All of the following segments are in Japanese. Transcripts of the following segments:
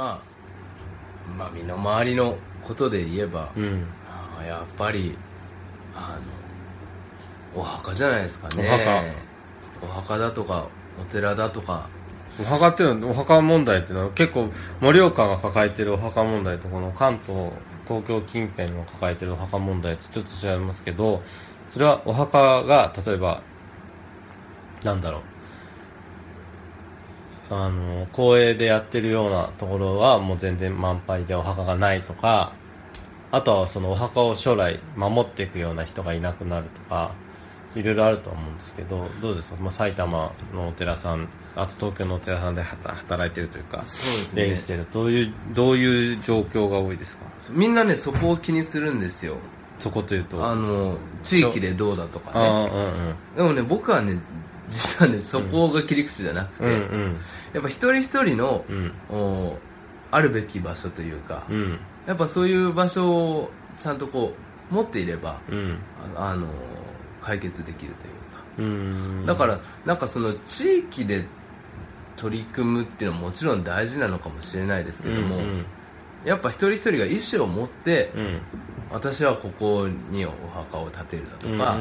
まあ身の回りのことで言えば、やっぱりお墓じゃないですかね。お墓だとかお寺だとか。 お墓っていうのは、お墓問題っていうのは結構盛岡が抱えてるお墓問題とこの関東東京近辺の抱えてるお墓問題とちょっと違いますけど、それはお墓が例えばなんだろう、公営でやってるようなところはもう全然満杯でお墓がないとか、あとはそのお墓を将来守っていくような人がいなくなるとか、いろいろあると思うんですけど、どうですか、埼玉のお寺さん、あと東京のお寺さんで働いてるというか、 そうですね、 出入りしてる、どういう状況が多いですか？ みんなね、そこを気にするんですよ。 そこというと地域でどうだとかね。でもね、僕はね、実はね、そこが切り口じゃなくて、やっぱ一人一人の、あるべき場所というか、やっぱそういう場所をちゃんとこう持っていれば、解決できるというか、だからなんかその地域で取り組むっていうのはもちろん大事なのかもしれないですけども、やっぱ一人一人が意思を持って、私はここにお墓を建てるだとか、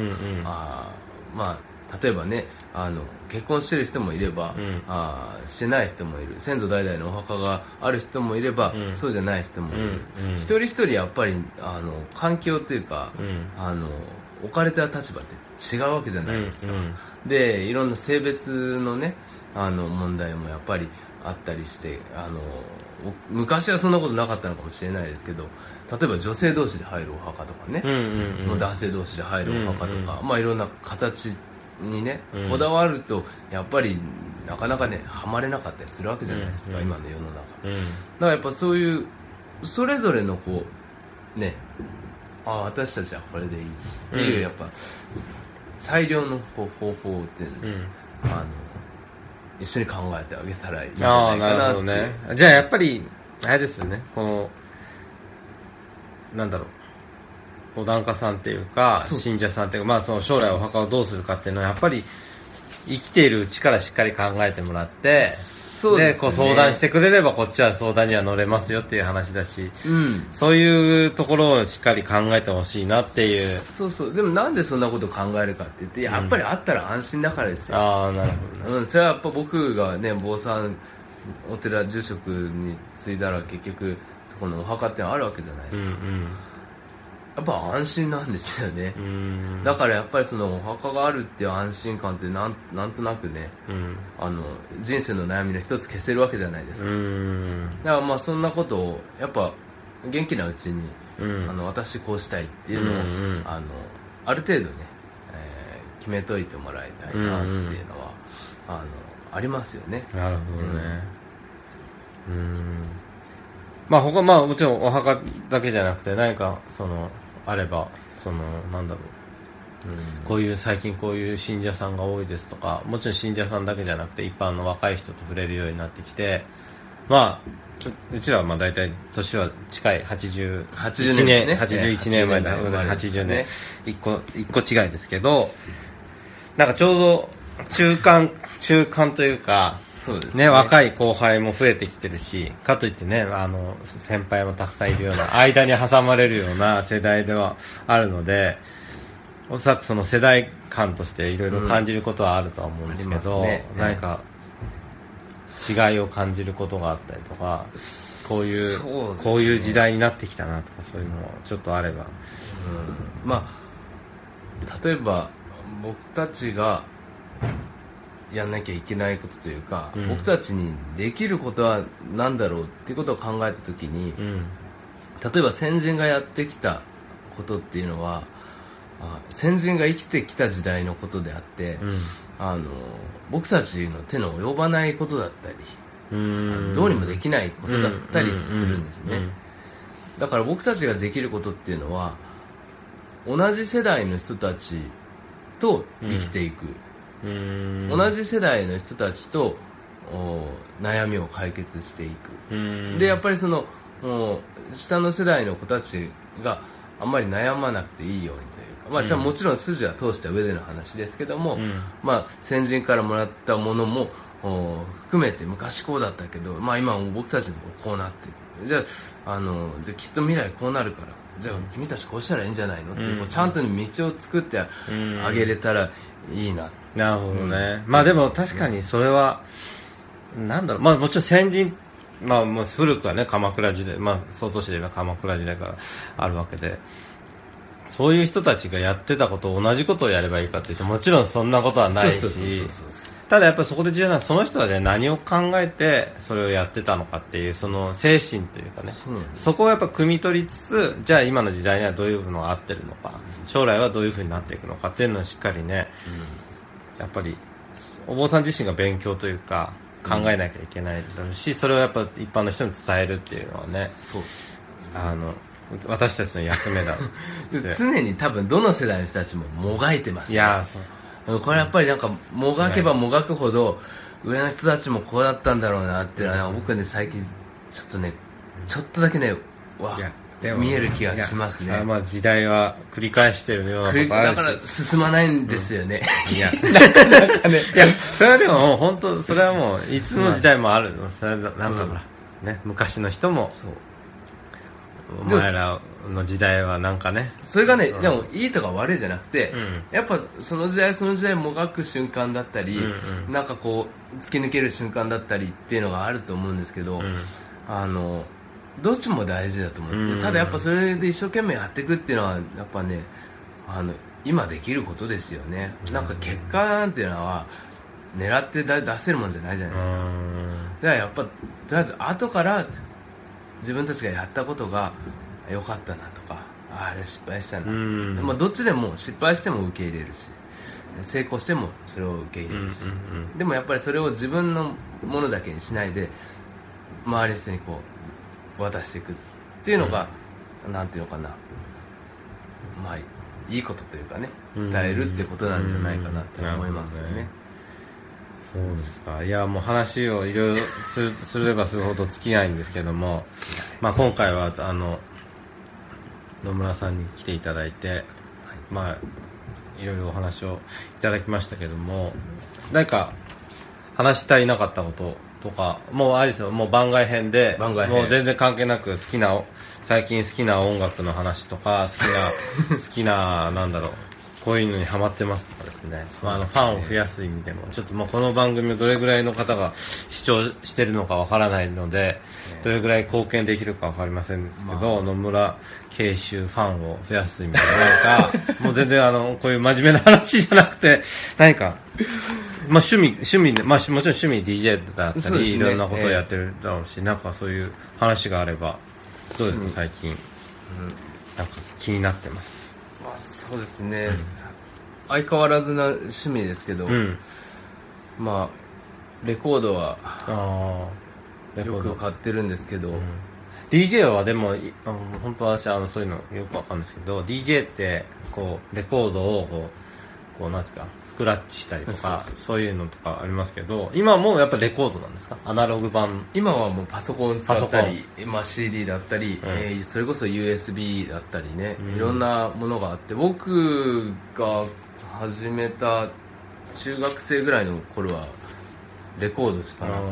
例えばね、結婚してる人もいれば、してない人もいる、先祖代々のお墓がある人もいれば、そうじゃない人もいる、一人一人やっぱり環境というか、置かれた立場って違うわけじゃないですか。で、いろんな性別のね、問題もやっぱりあったりして、昔はそんなことなかったのかもしれないですけど、例えば女性同士で入るお墓とかね、男性同士で入るお墓とか、いろんな形にね、こだわるとやっぱりなかなかね、はまれなかったりするわけじゃないですか、今の世の中。だからやっぱそういうそれぞれのこうね、私たちはこれでいいっていう、やっぱ最良の方法っていうの、一緒に考えてあげたらいいんじゃないかなっていう。 なるほどね。じゃあやっぱりあれですよね、このなんだろう、お檀家さんっていうか信者さんっていうか、その将来お墓をどうするかっていうのはやっぱり生きているうちからしっかり考えてもらって、でこう相談してくれればこっちは相談には乗れますよっていう話だし、そういうところをしっかり考えてほしいなっていう。 そうでもなんでそんなことを考えるかって言って、やっぱりあったら安心だからですよ。 なるほどね。 それはやっぱ僕がね、坊さんお寺住職に継いだら結局そこのお墓ってのあるわけじゃないですか。やっぱ安心なんですよね。だからやっぱりそのお墓があるっていう安心感ってなんとなくね、人生の悩みの一つ消せるわけじゃないですか。だからそんなことをやっぱ元気なうちに、私こうしたいっていうのを、ある程度ね、決めといてもらいたいなっていうのは、ありますよね。 なるほどね。他もちろんお墓だけじゃなくて何かあればなんだろう、最近こういう信者さんが多いですとか、もちろん信者さんだけじゃなくて一般の若い人と触れるようになってきて、うちらは大体年は近い81年、ね、81年前だ、80年、一個違いですけど、なんかちょうど中間というか、そうですね、若い後輩も増えてきてるし、かといってね、先輩もたくさんいるような間に挟まれるような世代ではあるので、おそらくその世代間としていろいろ感じることはあるとは思うんですけど、何か違いを感じることがあったりとか、こういう時代になってきたなとか、そういうのもちょっとあれば、 例えば僕たちがやんなきゃいけないことというか、僕たちにできることは何だろうっていうことを考えたときに、例えば先人がやってきたことっていうのは、先人が生きてきた時代のことであって、僕たちの手の及ばないことだったり、どうにもできないことだったりするんですね。だから僕たちができることっていうのは、同じ世代の人たちと生きていく、同じ世代の人たちと悩みを解決していく。でやっぱりその下の世代の子たちがあんまり悩まなくていいようにというか、もちろん筋は通した上での話ですけども、先人からもらったものも含めて昔こうだったけど、まあ、今も僕たちもこうなってる、じゃあきっと未来こうなるから、じゃあ君たちこうしたらいいんじゃないのって、ちゃんと道を作ってあげれたらいいな。 なるほどね、まあでも確かにそれはなんだろう、まあもちろん先人、まあもう古くはね鎌倉時代、まあ曹洞宗で言えば鎌倉時代からあるわけで、そういう人たちがやってたこと同じことをやればいいかというともちろんそんなことはないし、ただやっぱりそこで重要なのはその人は何を考えてそれをやってたのかっていうその精神というかね、そこをやっぱ汲み取りつつ、じゃあ今の時代にはどういうのが合ってるのか、将来はどういうふうになっていくのかっていうのをしっかりね、やっぱりお坊さん自身が勉強というか考えなきゃいけないだろうし、それをやっぱ一般の人に伝えるっていうのはね、私たちの役目だ常に多分どの世代の人たちももがいてます、ね、 いやそう、 これやっぱりなんかもがけばもがくほど上の人たちもこうだったんだろうなっていうのは、僕ね最近ちょっとだけね見える気がしますね。 まあ時代は繰り返してるようなとこあるし、 だから進まないんですよね、 いやなかなかね、いやそれはでももう本当それはもういつの時代もあるの、それなんだろう、ね、昔の人もそうお前らの時代はなんかね、 それがね、でもいいとか悪いじゃなくて、やっぱその時代その時代もがく瞬間だったり、なんかこう突き抜ける瞬間だったりっていうのがあると思うんですけど、どっちも大事だと思うんですけど、ただやっぱそれで一生懸命やっていくっていうのはやっぱね、今できることですよね。なんか結果なんていうのは狙って出せるもんじゃないじゃないですか。だからやっぱとりあえず後から自分たちがやったことが良かったなとか、あれ失敗したな、まあ、どっちでも失敗しても受け入れるし、成功してもそれを受け入れるし、でもやっぱりそれを自分のものだけにしないで周りの人にこう渡していくっていうのが、なんていうのかな、まあいいことというかね、伝えるってことなんじゃないかなって思いますよね。 そうですか。いやもう話をいろいろすればするほど尽きないんですけども、まあ、今回は野村さんに来ていただいて、まあいろいろお話をいただきましたけども、何か話したいなかったこととか、もうあれですよ、もう番外編でもう全然関係なく最近好きな音楽の話とか好きななんだろう、こういうのにハマってますとかですね、まあ、ファンを増やす意味でもちょっともうこの番組をどれぐらいの方が視聴してるのかわからないので、どれぐらい貢献できるかわかりませんですけど、野村慶州ファンを増やす意味で何かもう全然こういう真面目な話じゃなくて何か、まあ、趣味で、まあ、もちろん趣味 DJ だったり、いろんなことをやってるだろうし、なんかそういう話があればどうですか、最近、なんか気になってます。 まあ、そうですね、相変わらずな趣味ですけど、まあレコードはよく買ってるんですけど、 DJ はでも本当私そういうのよくわかるんですけど、 DJ ってこうレコードをこうなんですか、スクラッチしたりとかそういうのとかありますけど、今もやっぱレコードなんですか、アナログ版？ 今はもうパソコン使ったり、まあ、CD だったり、それこそ USB だったりね、いろんなものがあって、僕が始めた中学生ぐらいの頃はレコードしかなかった。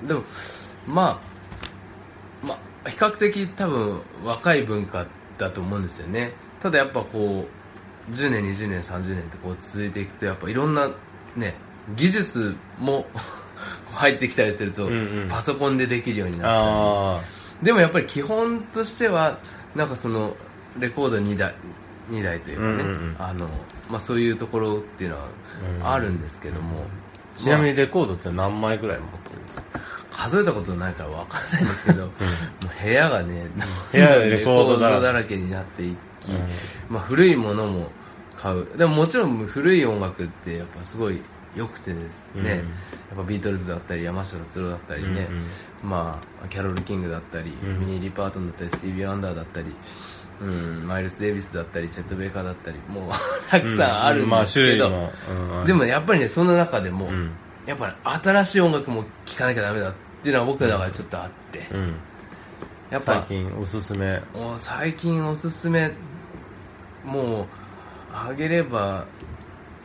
でもまあ比較的多分若い文化だと思うんですよね。ただやっぱこう10年20年30年ってこう続いていくと、やっぱいろんなね技術も入ってきたりすると、パソコンでできるようになったり、でもやっぱり基本としてはなんかそのレコード2台というかね、まあ、そういうところっていうのはあるんですけども、 ちなみにレコードって何枚ぐらい持ってるんですか？ 数えたことないから分かんないんですけど、もう部屋がね部屋でレコードだらけになっていき、まあ、古いものも買う。でももちろん古い音楽ってやっぱすごい良くてですね、やっぱビートルズだったり山下達郎だったりね、まあキャロル・キングだったり、ミニー・リパートンだったり、スティービー・ワンダーだったり、マイルス・デイビスだったり、チェット・ベイカーだったり、もうたくさんあるんですけど、でもやっぱりね、その中でも、やっぱり新しい音楽も聴かなきゃダメだっていうのは僕の中でちょっとあって、 やっぱ最近おすすめもうあげれば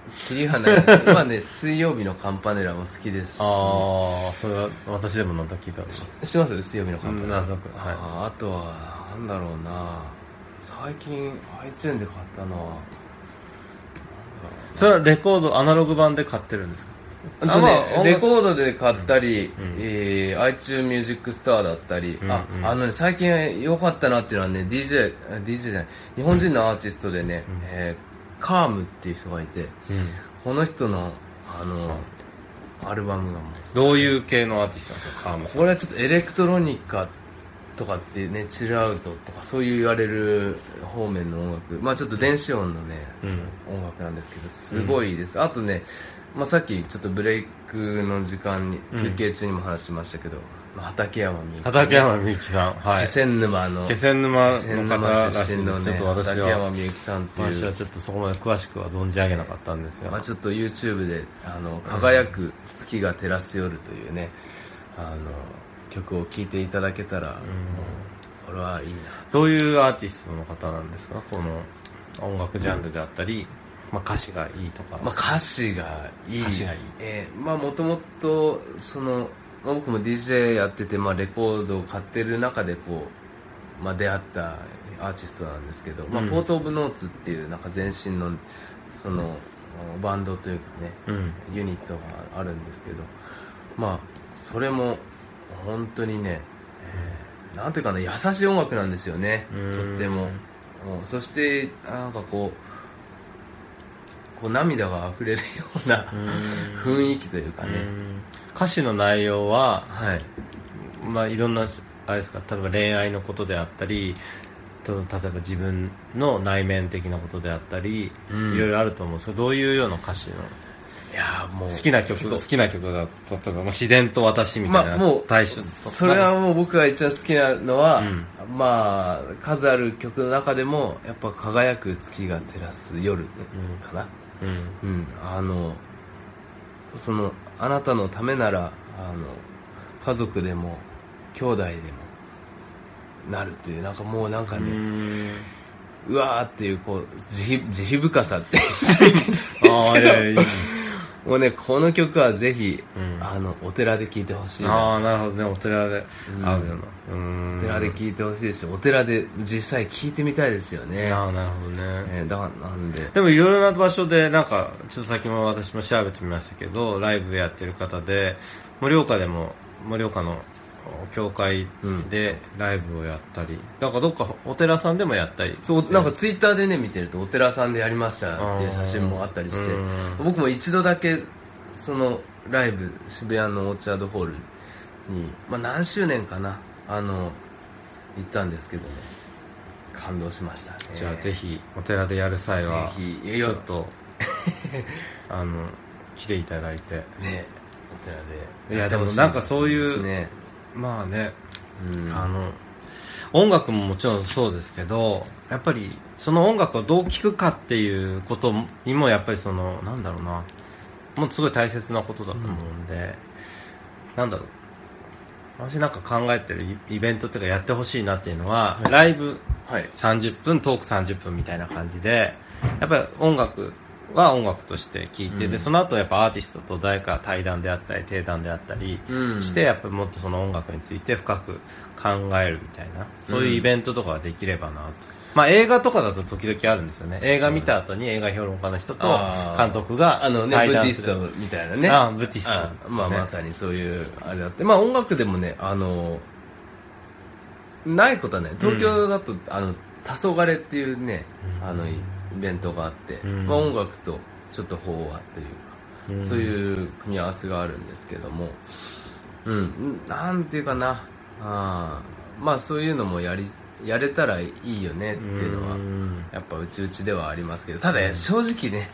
キリがない今ね水曜日のカンパネラも好きですし、 ああそれは私でもなんか聞いたの。 知ってます水曜日のカンパネラ、 なんとなく、はい、 あとはなんだろうな、最近 iTunes で買ったのはそれはレコードアナログ版で買ってるんですか？ レコードで買ったり、iTunes Music Store だったり、最近良かったなっていうのはね DJ じゃない日本人のアーティストでね、カームっていう人がいて、この人のアルバムがもうどういう系のアーティストなんですか？カームさん、 これはちょっとエレクトロニカとかってねチルアウトとかそういう言われる方面の音楽、まあちょっと電子音のね、音楽なんですけどすごいです、あとね、さっきちょっとブレイクの時間に休憩中にも話しましたけど、畠山みゆきさん、 畠山みゆきさん、はい、 気仙沼の方らしいです。ちょっと畠山みゆきさんっていう、 私はちょっとそこまで詳しくは存じ上げなかったんですが、 ちょっと YouTube で輝く月が照らす夜というね、曲を聴いていただけたら、これはいいな。どういうアーティストの方なんですか？この音楽ジャンルであったり、歌詞がいいとか。 歌詞がいい。もともと僕も DJ やってて、レコードを買ってる中で出会ったアーティストなんですけど、ポートオブノーツっていうなんか前身のバンドというかね、ユニットがあるんですけど、それも本当にね、なんていうかな、優しい音楽なんですよね、とっても。そしてなんか涙が溢れるような雰囲気というかね。 歌詞の内容は、いろんなあれですか、例えば恋愛のことであったり、例えば自分の内面的なことであったり、いろいろあると思うんですけど、どういうような歌詞の、 いやもう好きな曲だとか、自然と私みたいな、 対象とか、それはもう僕が一番好きなのは、数ある曲の中でもやっぱ輝く月が照らす夜かな。あなたのためなら家族でも兄弟でもなるっていう、なんかもうなんかね、うわーっていう慈悲深さって言っちゃいけないですけど、もうね、この曲はぜひ、お寺で聴いてほしいな。 なるほどね、お寺で合うような。お寺で聴いてほしいし、お寺で実際聴いてみたいですよね。 なるほどね。 なんで。 でもいろいろな場所で、なんか、ちょっと先も私も調べてみましたけど、ライブやってる方で、盛岡の教会でライブをやったり、なんかどっかお寺さんでもやったり、 そう、なんかツイッターでね見てるとお寺さんでやりましたっていう写真もあったりして、僕も一度だけライブ渋谷のオーチャードホールに、何周年かな行ったんですけどね、感動しましたね。 じゃあぜひお寺でやる際はちょっと来ていただいてね、お寺で。 いやでもなんかそういうね、音楽ももちろんそうですけど、やっぱりその音楽をどう聴くかっていうことにもやっぱりなんだろうな、もうすごい大切なことだと思うんで、なんだろう、私なんか考えてるイベントっていうかやってほしいなっていうのは、ライブ30分、トーク30分みたいな感じで、やっぱり音楽は音楽として聴いて、でその後やっぱアーティストと誰か対談であったり定談であったりして、やっぱりもっとその音楽について深く考えるみたいな、そういうイベントとかができればなと。映画とかだと時々あるんですよね。映画見た後に映画評論家の人と監督が対談する、ブティストみたいなね。 ブティスト、 まさにそういうあれだって、音楽でもね、ないことはね、東京だと黄昏っていうね、イベントがあって、音楽とちょっと法話というか、そういう組み合わせがあるんですけども、なんていうかな、そういうのもやれたらいいよねっていうのはやっぱうちではありますけど、ただ正直ね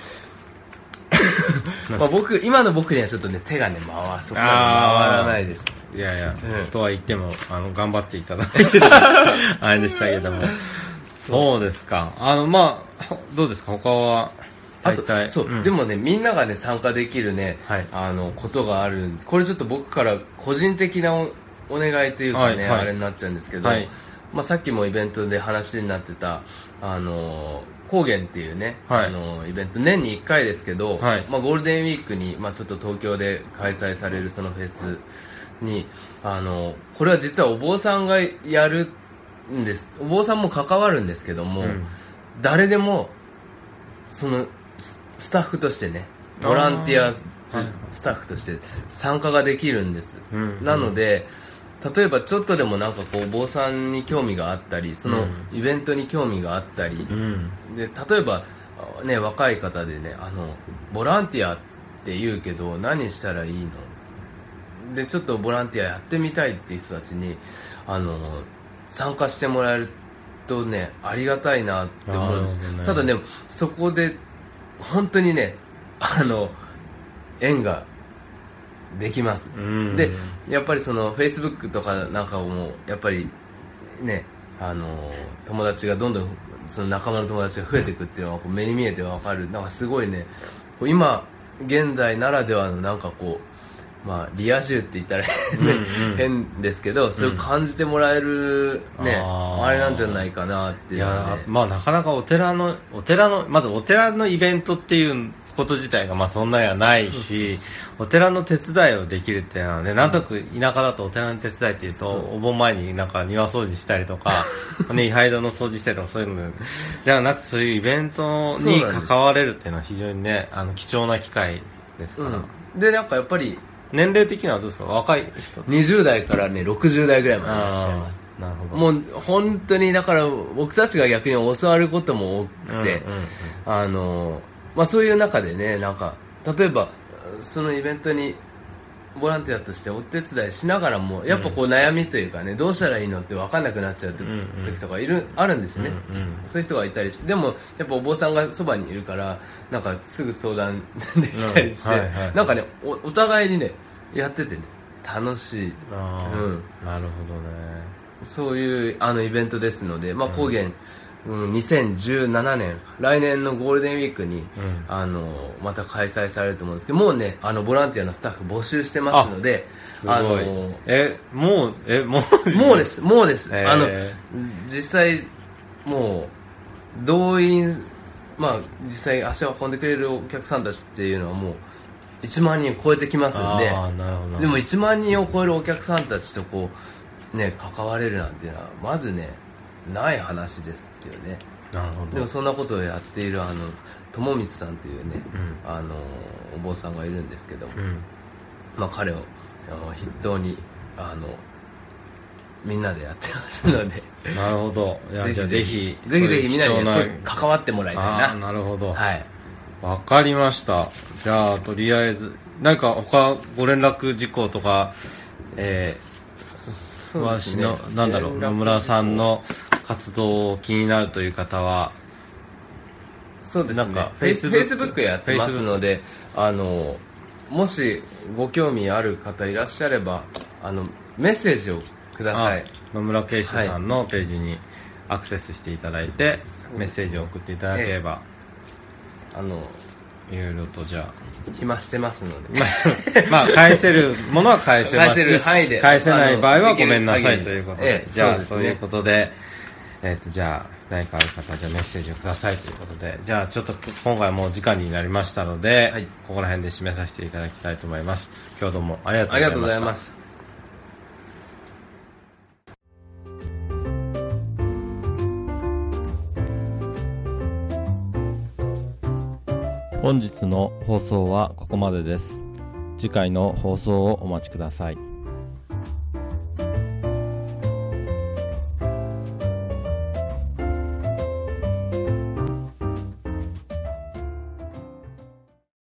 今の僕にはちょっとね手がねそこまで回らないです。 いやいや、とは言っても頑張っていただいてるあれでしたけどもそうですか。どうですか他は。 でもね、みんながね参加できるね、ことがある。これちょっと僕から個人的なお願いというかね、あれになっちゃうんですけど、さっきもイベントで話になってた高原っていうね、イベント年に1回ですけど、ゴールデンウィークに、ちょっと東京で開催されるそのフェスにこれは実はお坊さんがやるんです。お坊さんも関わるんですけども、誰でもそのスタッフとしてね、ボランティアスタッフとして参加ができるんです、なので例えばちょっとでもなんかこうお坊さんに興味があったり、そのイベントに興味があったり、で例えばね、若い方でね、ボランティアって言うけど何したらいいので、ちょっとボランティアやってみたいっていう人たちに参加してもらえるとね、ありがたいなって思うんです、ただね、そこで本当にね、縁ができます、でやっぱりその Facebook とかなんかもやっぱりね、友達がどんどんその仲間の友達が増えていくっていうのはこう目に見えて分かる。なんかすごいね、今現代ならではのなんかこう、リア充って言ったら変ですけど、それを感じてもらえるね、あれなんじゃないかなっていうのは、ね、 なかなかお寺のまずお寺のイベントっていうこと自体がそんなにはないし、お寺の手伝いをできるっていうのはね、なんとなく田舎だとお寺の手伝いっていうと、お盆前になんか庭掃除したりとかね、位牌堂の掃除したりとかそういうのじゃなくて、そういうイベントに関われるっていうのは非常にね、貴重な機会ですから、 でなんかやっぱり年齢的にはどうですか、若い人 20代からね60代ぐらいまでいらっしゃいます。 なるほど。 もう本当にだから僕たちが逆に教わることも多くて、そういう中でね、なんか例えばそのイベントにボランティアとしてお手伝いしながらもやっぱこう悩みというかね、どうしたらいいのって分かんなくなっちゃう時とかあるんですね、そういう人がいたりして、でもやっぱお坊さんがそばにいるからなんかすぐ相談できたりして、なんかね お互いにねやっててね楽しい。 なるほどね。 そういうイベントですので、高原2017年来年のゴールデンウィークに、また開催されると思うんですけど、もうねボランティアのスタッフ募集してますので、 すごい。もうです実際もう動員、実際足を運んでくれるお客さんたちっていうのはもう1万人を超えてきますので、でも1万人を超えるお客さんたちとこうね関われるなんていうのはまずねない話ですよね。 なるほど。 でもそんなことをやっている友光さんっていうね、お坊さんがいるんですけども、彼を筆頭にみんなでやってますのでなるほど。ぜひみんなに関わってもらいたいな。 なるほど。 はい、 わかりました。じゃあとりあえず何か他ご連絡事項とかなんだろう、野村さんの活動を気になるという方は、 そうですね、フェイスブックやってますので、もしご興味ある方いらっしゃればメッセージをください。 野村圭司さんのページにアクセスしていただいて、メッセージを送っていただければ、いろいろとじゃあ暇してますので返せるものは返せますし、返せない場合はごめんなさいということで、じゃあそういうことで、じゃあ何かある方はじゃあメッセージをくださいということで、じゃあちょっと今回もう時間になりましたので、ここら辺で締めさせていただきたいと思います。今日どうもありがとうございました。本日の放送はここまでです。次回の放送をお待ちください。